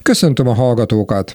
Köszöntöm a hallgatókat!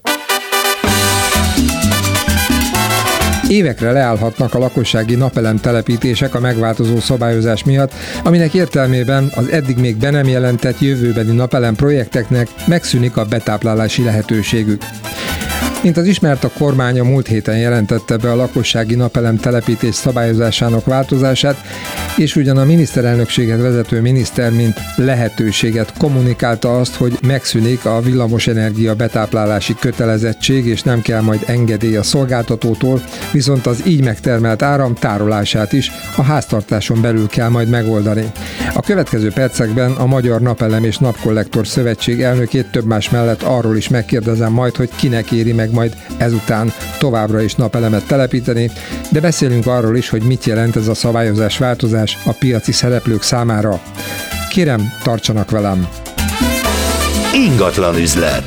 Évekre leállhatnak a lakossági napelem telepítések a megváltozó szabályozás miatt, aminek értelmében az eddig még be nem jelentett jövőbeni napelem projekteknek megszűnik a betáplálási lehetőségük. Mint az ismert, a kormány a múlt héten jelentette be a lakossági napelem telepítés szabályozásának változását, és ugyan a miniszterelnökséget vezető miniszter mint lehetőséget kommunikálta azt, hogy megszűnik a villamosenergia betáplálási kötelezettség, és nem kell majd engedély a szolgáltatótól, viszont az így megtermelt áram tárolását is a háztartáson belül kell majd megoldani. A következő percekben a Magyar Napelem és Napkollektor Szövetség elnökét több más mellett arról is megkérdezem majd, hogy kinek éri meg majd ezután továbbra is napelemet telepíteni, de beszélünk arról is, hogy mit jelent ez a szabályozás változás a piaci szereplők számára. Kérem, tartsanak velem! Ingatlan üzlet.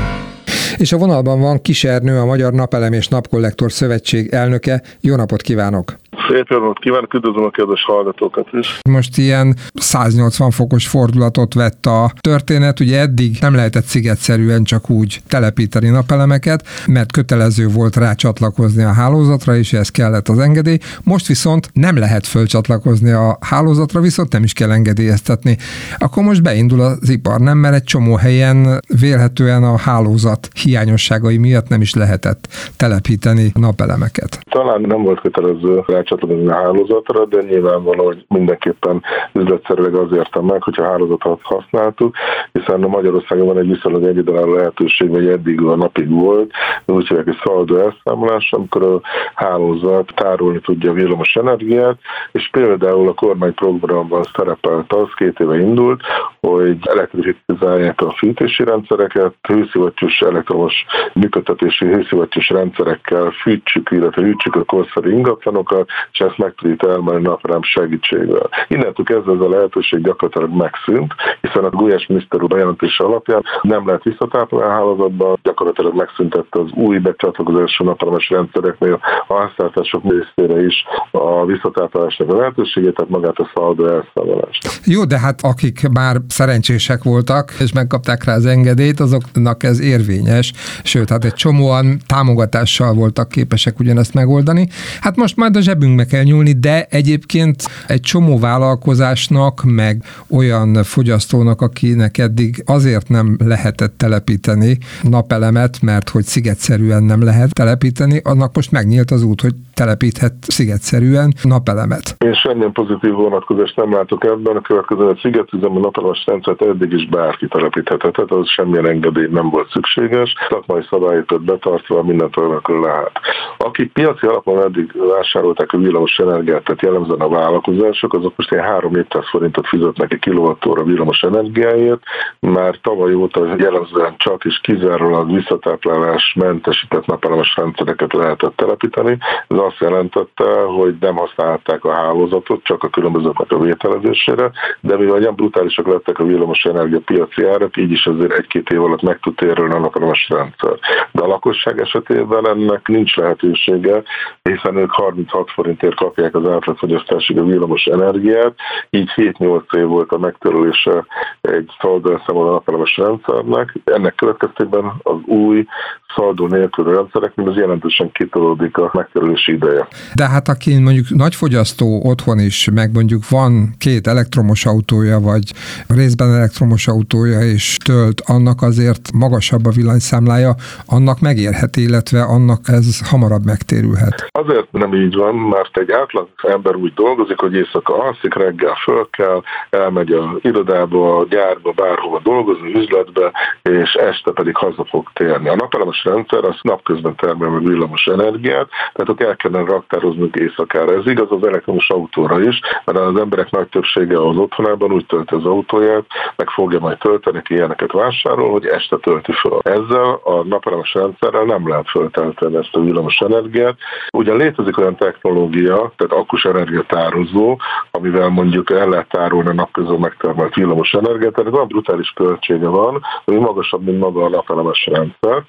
És a vonalban van Kis Ernő, a Magyar Napelem és Napkollektor Szövetség elnöke. Jó napot kívánok! Szép jó napot kívánok, üdvözlöm a kedves hallgatókat is. Most ilyen 180 fokos fordulatot vett a történet, ugye eddig nem lehetett szigetszerűen csak úgy telepíteni napelemeket, mert kötelező volt rácsatlakozni a hálózatra, és ez kellett az engedély. Most viszont nem lehet fölcsatlakozni a hálózatra, viszont nem is kell engedélyeztetni. Akkor most beindul az ipar, nem? Mert egy csomó helyen vélhetően a hálózat hiányosságai miatt nem is lehetett telepíteni napelemeket. Talán nem volt kötelező rácsatlakozni a hálózatra, de nyilvánvaló, hogy mindenképpen üzletszerűleg az értem meg, hogyha a hálózatot használtuk, hiszen a Magyarországon van egy viszonylag egyedülálló lehetőség, vagy eddig a napig volt, úgy hívják, hogy szaldó elszámolás, amikor a hálózat tárolni tudja a villamos energiát, és például a kormányprogramban szerepelt az, 2 éve indult, hogy elektrifikálják a fűtési rendszereket, hőszivattyús elektromos működtetési hőszivattyús rendszerekkel fűtsük, illetve hűtsük a korszerű ingatlanokat, és ezt meg tudjuk termelni napelem segítségével. Innentől kezdve ez a lehetőség gyakorlatilag megszűnt, hiszen a Gulyás miniszter úr bejelentése alapján nem lehet visszatáplálni a hálózatban, gyakorlatilag megszüntette az új becsatlakozású napelemes rendszereknél a háztartások részére is a visszatáplálásnak a lehetőségét, tehát magát a szaldó elszámolást. Jó, de hát akik már szerencsések voltak, és megkapták rá az engedélyt, azoknak ez érvényes, sőt, hát egy csomóan támogatással voltak képesek ugyanezt megoldani. Hát most majd a zsebünkbe kell nyúlni, de egyébként egy csomó vállalkozásnak, meg olyan fogyasztónak, akinek eddig azért nem lehetett telepíteni napelemet, mert hogy szigetszerűen nem lehet telepíteni, annak most megnyílt az út, hogy telepíthet szigetszerűen napelemet. Én semmilyen pozitív vonatkozást nem látok ebben, a következő a szigetüzemű napelemes rendszert eddig is bárki telepíthetett, tehát az semmilyen engedély nem volt szükséges, szakmai szabályokat betartva mindent olyanokról lehet. Akik piaci alapon eddig vásárolták a villamos energiát, tehát jellemzően a vállalkozások, azok most ilyen 3-400 forintot fizetnek egy kilovattóra villamos energiáért, már tavaly óta jellemzően csak és kizárólag visszatáplálás mentesített napelemes rendszereket lehetett telepíteni. Ez azt jelentette, hogy nem használták a hálózatot, csak a különbözőknek a vételezésére, de mivel olyan brutálisak lettek a villamos energia piaci árak, így is azért 1-2 év alatt meg tud térülni a napelemes rendszer. De a lakosság esetében ennek nincs lehetősége, hiszen ők 36 forintért kapják az átlagfogyasztásig a villamos energiát, így 7-8 év volt a megtérülése egy szaldó elszámoló napelemes rendszernek. Ennek következtében az új szaldó nélküli rendszereknél az jelentősen kitolódik a megtérülési ideje. De hát aki mondjuk nagyfogyasztó otthon is, meg mondjuk van 2 elektromos autója, vagy részben elektromos autója és tölt, annak azért magasabb a villanyszámlája, annak megérhet, illetve annak ez hamarabb megtérülhet. Azért nem így van, mert egy átlag ember úgy dolgozik, hogy éjszaka alszik, reggel föl kell, elmegy az irodába, a gyárba, bárhova dolgozni, üzletbe, és este pedig haza fog térni. A napelemes rendszer az napközben termel meg villamos energiát, tehát ott el kellene raktároznunk éjszakára. Ez igaz az elektromos autóra is, mert az emberek nagy többsége az otthonában úgy tölti az autóját, meg fogja majd tölteni, ki ilyeneket vásárol, hogy este tölti föl. Ezzel a napelemes rendszerrel nem lehet föltölteni ezt a villamos energiát. Ugyan létezik olyan technológia, tehát akkus energiatározó, amivel mondjuk el lehet tárolni a napközben megtermelt villamos energiát, tehát olyan brutális költsége van, ami magasabb, mint maga a napelemes rendszer.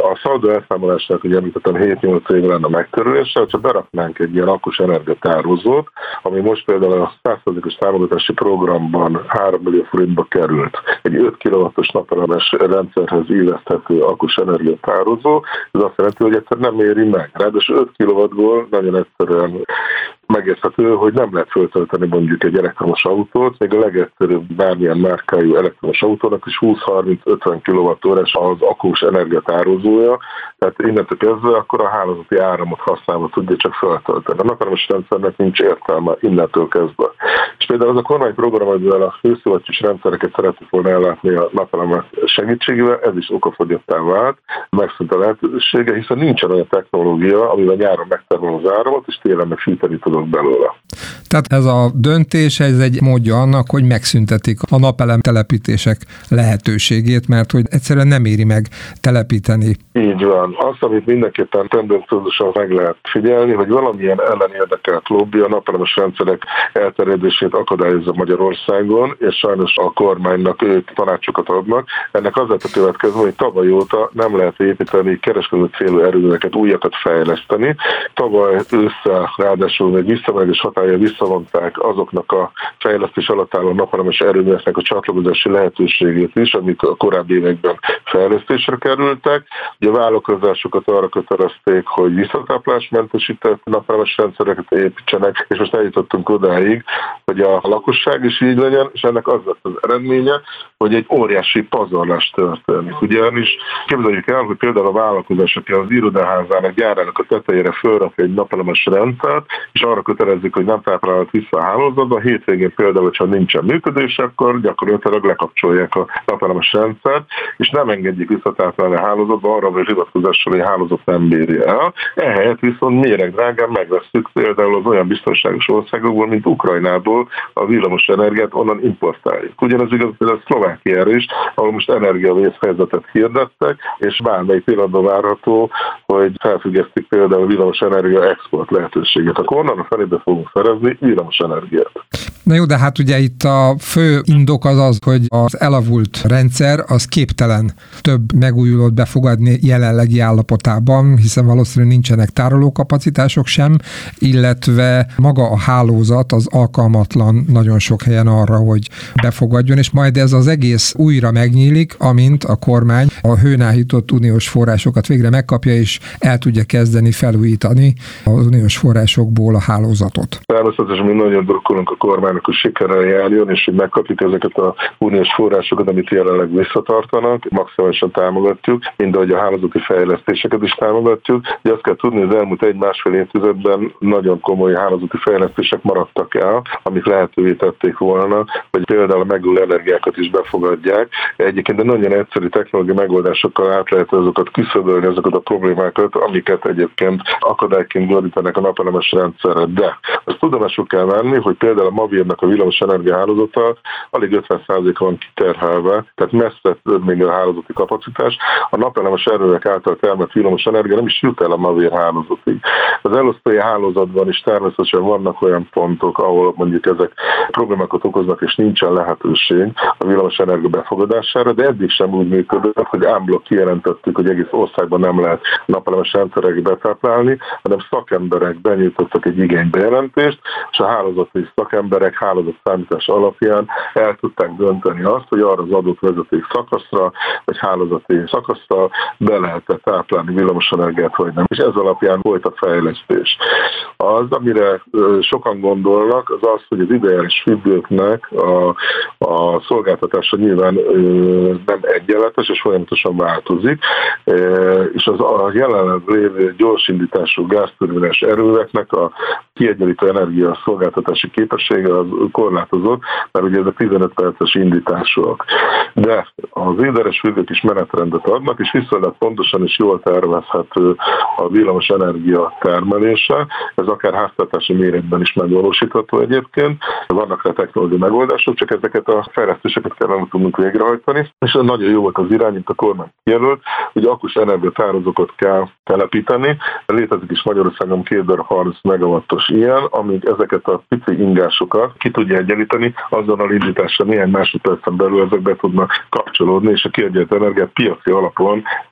A szaldó elszámolásnak, ugye említettem, 7-8 év lenne a megkerülése, hogyha beraknánk egy ilyen akkus energiatározót, ami most például a 100%-os támogatási programban 3 millió forintba került. Egy 5 kW-os napelemes rendszerhez illeszthető akkus energiatározó, ez azt jelenti, hogy egyszer nem éri meg. Ráadásul 5 kW-ból nagyon egyszerűen megérthető, hogy nem lehet föltölteni mondjuk egy elektromos autót, még a legegyszerűbb bármilyen márkájú elektromos autónak is 20-30-50 kWh az akkus energiatározója, tehát innentől kezdve akkor a hálózati áramot használva tudja csak föltölteni. A napelemes rendszernek nincs értelme innentől kezdve. És például az a kormányprogram, amivel a hőszivattyús rendszereket szeretnék volna ellátni a napelemek segítségével, ez is okafogyottá vált, megszűnt a lehetősége, hiszen nincsen olyan technológia, amivel nyáron megtermel az áramot, és télen meg fűteni tudok belőle. Tehát ez a döntés, ez egy módja annak, hogy megszüntetik a napelem telepítések lehetőségét, mert hogy egyszerűen nem éri meg telepíteni. Így van. Azt, amit mindenképpen tendenciózusan meg lehet figyelni, hogy valamilyen ellenérdekelt lobby a napelemes rendszerek elterjedését akadályozza Magyarországon, és sajnos a kormánynak ők tanácsokat adnak. Ennek az lett a következő, hogy tavaly óta nem lehet építeni kereskedő célú erőműveket, újakat fejleszteni. Tavaly ősszel ráadásul még visszamenős hatállyal visszavonták azoknak a fejlesztés alatt álló napelemes erőműveknek a csatlakozási lehetőségét is, amik a korábbi években fejlesztésre kerültek. Ugye a vállalkozásokat arra kötelezték, hogy visszatáplásmentesített napelemes rendszereket építsenek, és most eljutottunk odáig, hogy a lakosság is így legyen, és ennek az lett az eredménye, hogy egy óriási pazarlás történik. Ugyanis képzeljük el, hogy például a vállalkozás, aki az irodaházának, gyárának a tetejére fölrakja egy napelemes rendszert, és arra kötelezik, hogy nem táplálhat vissza a hálózatba. A hétvégén például, ha nincsen működés, akkor gyakorlatilag lekapcsolják a napelemes rendszert, és nem engedjék visszatáplálni a hálózatba arra, hogy hivatkozással a hálózat nem bírja el. Ehelyett viszont méregdrágán megvesszük például az olyan biztonságos országokból, mint Ukrajnából a villamos energiát, onnan importáljuk. Ugyanez igaz például Szlovákiára is, ahol most energiavészhelyzetet hirdettek, és bármely pillanatban várható, hogy felfüggesztik például a villamos energia export lehetőséget. Akkor onnan a felébe fogunk szerezni villamos energiát. Na jó, de hát ugye itt a fő indok az, hogy az elavult rendszer az képtelen több megújulót befogadni jelenlegi állapotában, hiszen valószínűleg nincsenek tárolókapacitások sem, illetve maga a hálózat az alkalmatlan nagyon sok helyen arra, hogy befogadjon, és majd ez az egész újra megnyílik, amint a kormány a hőn áhított uniós forrásokat végre megkapja, és el tudja kezdeni felújítani az uniós forrásokból a hálózatot. Természetesen mi nagyon drukkolunk a kormánynak, hogy sikerrel járjon, és hogy megkapjuk ezeket az uniós forrásokat, amit jelenleg visszatartanak, maximálisan támogatjuk, mind ahogy a hálózati fejlesztéseket is támogatjuk. De azt kell tudni, hogy az elmúlt 1-1,5 évtizedben nagyon komoly hálózati fejlesztések maradtak el, amik lehetővé tették volna, hogy például a megújuló energiákat is befogadják. Egyébként de nagyon egyszerű technológiai megoldásokkal át lehet azokat küszöbölni, azokat a problémákat, amiket egyébként akadályként gördítenek a napelemes rendszerre. De azt tudomásul kell venni, hogy például a Mavírnak a villamos energiahálózata alig 50% van kiterhelve, tehát messze több még a hálózati kapacitás. A napelemes erőek által termelt villamos energia nem is jut el a Mavír hálózatig. Az elosztói hálózatban is természetesen vannak olyan pontok, ahol mondjuk ezek problémákat okoznak, és nincsen lehetőség a villamos energia befogadására, de eddig sem úgy működött, hogy ámblok kijelentettük, hogy egész országban nem lehet napelemes rendszerek betáplálni, hanem szakemberek benyújtottak egy igénybejelentést, és a hálózati szakemberek hálózatszámítás alapján el tudták dönteni azt, hogy arra az adott vezeték szakaszra, vagy hálózati szakaszra be lehet táplálni villamos energiát, vagy nem. És ez alapján volt a fejlesztés. Az, amire sokan gondolnak, az az, hogy az ideális függőknek a szolgáltatása nyilván nem egyenletes, és folyamatosan változik, és az a jelenleg lévő gyorsindítású gázturbinás erőműveknek a kiegyenlítő energia szolgáltatási képessége az korlátozott, mert ugye ezek 15 perces indításúak. De az éderes függők is menetrendet adnak, és viszonylag pontosan és jól tervezhető a villamos energia termelése. Ez akár háztartási méretben is megvalósítható egyébként. Vannak rá technológiai megoldások, csak ezeket a fejlesztéseket kellene tudnunk végrehajtani. És nagyon jó volt az irány, mint a kormány jelölt, hogy akkus energiatározókat kell telepíteni. Létezik is Magyarországon 2030 megawattos ilyen, amíg ezeket a pici ingásokat ki tudja egyenlíteni, azonnal indításra néhány másodpercen belül ezek be tudnak kapcsolódni, és a kiegyenlített energiát piaci alapon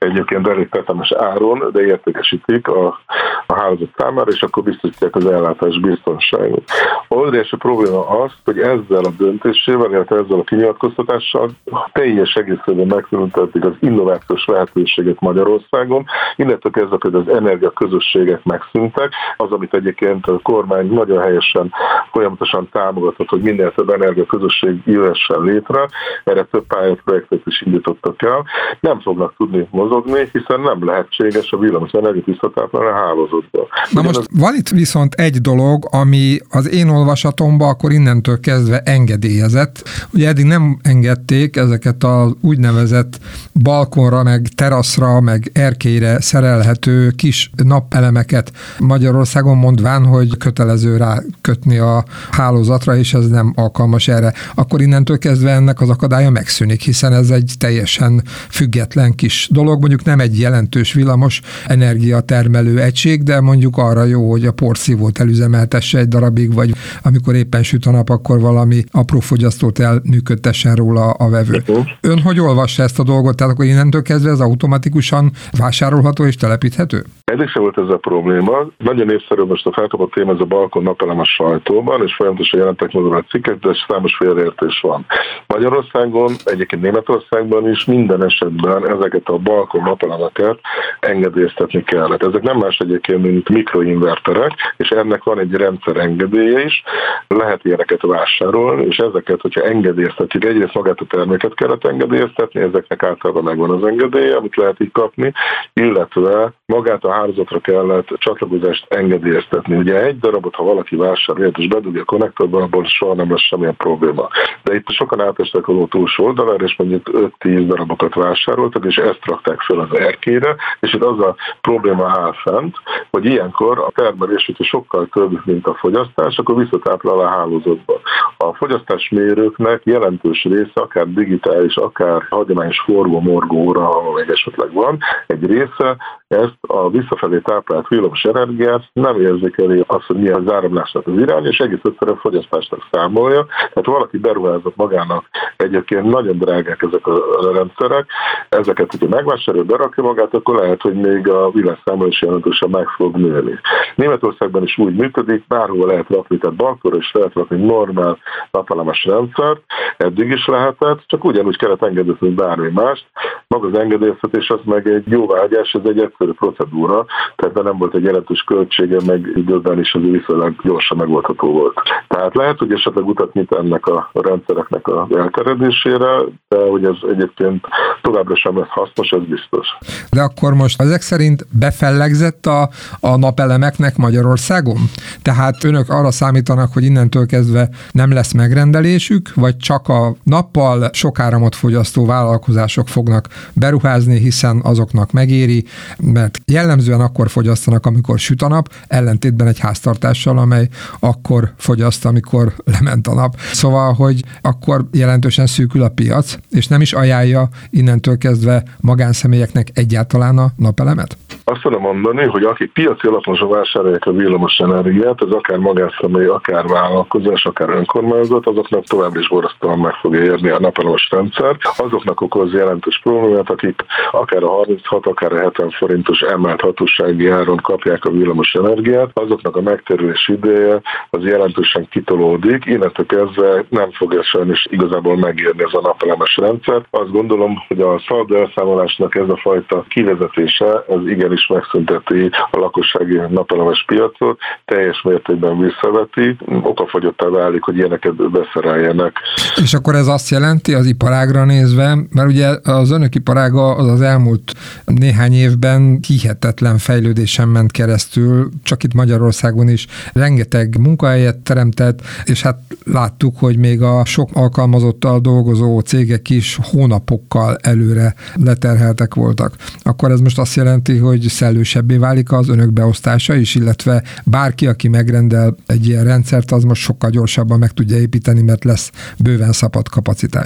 egyébként elég tetemes áron, de értékesítik a hálózat számára, és akkor biztosítják az ellátás biztonságot. Óriási probléma az, hogy ezzel a döntésével, illetve ezzel a kinyilatkoztatással teljes egészében megszüntetik az innovációs lehetőséget Magyarországon, illetve kezdve például az energiaközösségek megszűntek, az, amit egyébként a kormány nagyon helyesen folyamatosan támogatott, hogy minél több energiaközösség jöhessen létre, erre több pályaprojektet is indítottak el, nem fognak tudni mozogni, hiszen nem lehetséges a villamos energiát visszatáplálni a hálózatba. Na most van itt viszont egy dolog, ami az én olvasatomban akkor innentől kezdve engedélyezett. Ugye eddig nem engedték ezeket az úgynevezett balkonra, meg teraszra, meg erkélyre szerelhető kis napelemeket Magyarországon, mondván, hogy kötelező rákötni a hálózatra, és ez nem alkalmas erre. Akkor innentől kezdve ennek az akadálya megszűnik, hiszen ez egy teljesen független kis dolog, mondjuk nem egy jelentős villamos energiatermelő egység, de mondjuk arra jó, hogy a porszívót elüzemeltesse egy darabig, vagy amikor éppen süt a nap, akkor valami apró fogyasztót elműködtessen róla a vevő. Ön hogy olvassa ezt a dolgot? Tehát akkor innentől kezdve ez automatikusan vásárolható és telepíthető? Eddig sem volt ez a probléma. Nagyon népszerű most a felkapott téma, ez a balkon napelem a sajtóban, és folyamatosan jelentek meg a cikkek, de számos félreértés van. Magyarországon, egyébként Németországban is minden esetben ezeket a balkon napelemeket engedélyeztetni kellett. Ezek nem más egyébként, mint mikroinverterek, és ennek van egy rendszer engedélye is, lehet ilyeneket vásárolni, és ezeket, hogyha engedélyeztetjük, egyrészt magát a terméket kellett engedélyeztetni, ezeknek általában megvan az engedélye, amit lehet így kapni, illetve magát a hálózatra kellett csatlakozást engedélyeztetni. Ugye egy darabot, ha valaki vásárol, és bedugja a konnektorban, abból soha nem lesz semmilyen probléma. De itt sokan átestek a túlsó oldalára, és mondjuk 5-10 darabokat vásároltak, és ezt rakták fel az erkélyre, és itt az a probléma áll fent, hogy ilyenkor a termelés, hogyha sokkal több, mint a fogyasztás, akkor visszatáplál a hálózatba. A fogyasztásmérőknek jelentős része, akár digitális, akár hagyományos forgó-morgóra, ha még esetleg van, egy része ezt a visszafelé táplált villamos energiát nem érzékeli azt, hogy milyen az áramlásnak az irány, és egész egyszerűen fogyasztásnak számolja. Tehát valaki beruházott magának, egyébként nagyon drágák ezek a rendszerek, ezeket, hogyha megvásárolja, berakja magát, akkor lehet, hogy még a villanyszámolás jelentősen meg fog nőni. Németországban is úgy működik, bárhol lehet rakni, tehát balkonra is lehet rakni normál napelemes rendszert, eddig is lehetett, csak ugyanúgy kellett engedélyezni bármi mást. Maga az engedélyeztetés az meg egy jóváhagyás, ez egy egyszerű procedúra, tehát nem volt egy jelentős költsége, meg időben is az viszonylag gyorsan megoldható volt. Tehát lehet, hogy esetleg utat nyit ennek a rendszereknek az elterjedésére, de hogy ez egyébként továbbra sem lesz hasznos, ez biztos. De akkor most ezek szerint befellegzett a napelemeknek Magyarországon? Tehát önök arra számítanak, hogy innentől kezdve nem lesz megrendelésük, vagy csak a nappal sok áramot fogyasztó vállalkozások fognak beruházni, hiszen azoknak megéri, mert jellemzően akkor fogyasztanak, amikor süt a nap, ellentétben egy háztartással, amely akkor fogyaszt, amikor lement a nap. Szóval, hogy akkor jelentősen szűkül a piac, és nem is ajánlja innentől kezdve magánszemélyeknek egyáltalán a napelemet? Azt tudom mondani, hogy akik piaci alapon vásárolják a villamos energiát, ez akár magánszemély, akár vállalkozás, akár önkormányzat, azoknak tovább is borzasztóan meg fogja érni a napelemes rendszer. Azoknak okoz jelentős problémát, akik akár a 36, akár a 70 forintos emelt hatósági áron kapják a villamos energiát, azoknak a megtérülési ideje az jelentősen kitolódik, innentől kezdve nem fogja sajnos igazából megérni ez a napelemes rendszer. Azt gondolom, hogy a szaldó elszámolásnak ez a fajta kivezetése, ez igenis megszünteti a lakossági napelemes piacot, teljes mértékben visszaveti, okafogyottá válik, hogy ilyeneket beszereljenek. És akkor ez azt jelenti az iparágra nézve, mert ugye az önök iparága az elmúlt néhány évben hihetetlen fejlődésen ment keresztül, csak itt Magyarországon is rengeteg munkahelyet teremtett, és hát láttuk, hogy még a sok alkalmazottal dolgozó cégek is hónapokkal előre leterheltek voltak. Akkor ez most azt jelenti, hogy szellősebbé válik az önök beosztása is, illetve bárki, aki megrendel egy ilyen rendszert, az most sokkal gyorsabban meg tudja építeni, mert lesz bőven szabad kapacitás.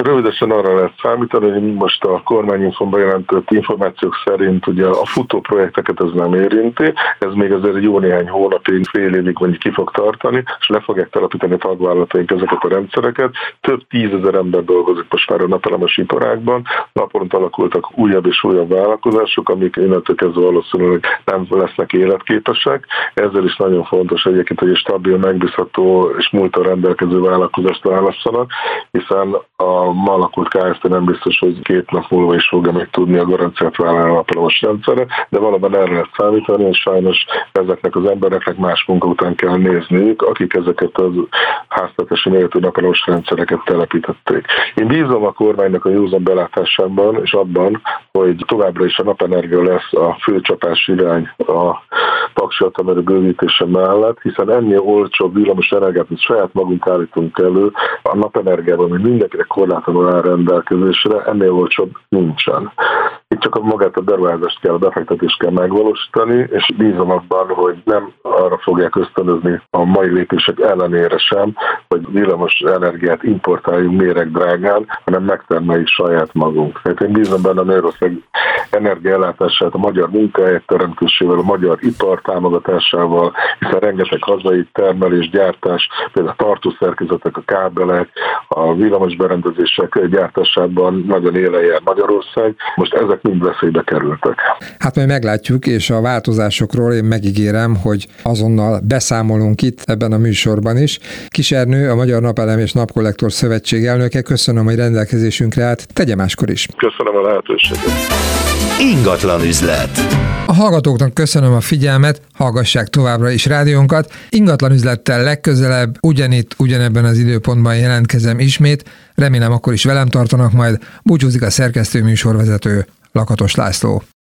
Rövidesen arra lehet számítani, hogy most a kormányinfonban jelentett információk szerint ugye a futó projekteket ez nem érinti, ez még azért jó néhány hónapig, fél évig mondjuk ki fog tartani, és le fogják telepíteni tagvállalataink ezeket a rendszereket. Több 10 000 ember dolgozik most már a napelemes iparágban, naponta alakultak újabb és újabb vállalkozások, amik innentől kezdve valószínűleg nem lesznek életképesek. Ezzel is nagyon fontos egyébként, hogy egy stabil, megbízható és múlttal rendelkező vállalkozást válasszanak, hiszen a ma alakult Kft. Nem biztos, hogy 2 nap múlva is fogja még tudni a garanciát vállalni a napelemos rendszerre, de valóban erre lehet számítani, és sajnos ezeknek az embereknek más munka után kell nézniük, akik ezeket az háztartási méretű napelemos rendszereket telepítették. Én bízom a kormánynak a józan belátásában, és abban, hogy továbbra is a napenergia lesz a főcsapás irány a paksi atomerő bővítése mellett, hiszen ennél olcsóbb villamos energiát, hogy saját magunk állítunk elő, a napenergiában, hogy mindenkinek korlátlanul áll rendelkezésre, ennél olcsóbb nincsen. Itt csak magát a beruházást kell, a befektetést kell megvalósítani, és bízom abban, hogy nem arra fogják ösztönözni a mai lépések ellenére sem, hogy villamos energiát importáljunk méregdrágán, hanem megtermeljük saját magunk. Tehát én bízom benne a Magyarország energiaellátását, a magyar munkahelyek teremtésével, a magyar ipar támogatásával, hiszen rengeteg hazai termelés, gyártás, például a tartószerkezetek, a kábelek, a villamos berendezések gyártásában nagyon élen jár Magyarország. Most ezek mind veszélybe kerültek. Hát majd meglátjuk, és a változásokról én megígérem, hogy azonnal beszámolunk itt ebben a műsorban is. Kis Ernő, a Magyar Napelem és Napkollektor Szövetség elnöke, köszönöm, hogy rendelkezésünkre állt, tegye máskor is. Köszönöm a lehetőséget. Ingatlan üzlet. A hallgatóknak köszönöm a figyelmet, hallgassák továbbra is rádiónkat. Ingatlan üzlettel legközelebb, ugyanitt, ugyanebben az időpontban jelentkezem ismét. Remélem akkor is velem tartanak majd. Búcsúzik a szerkesztő műsorvezető, Lakatos László.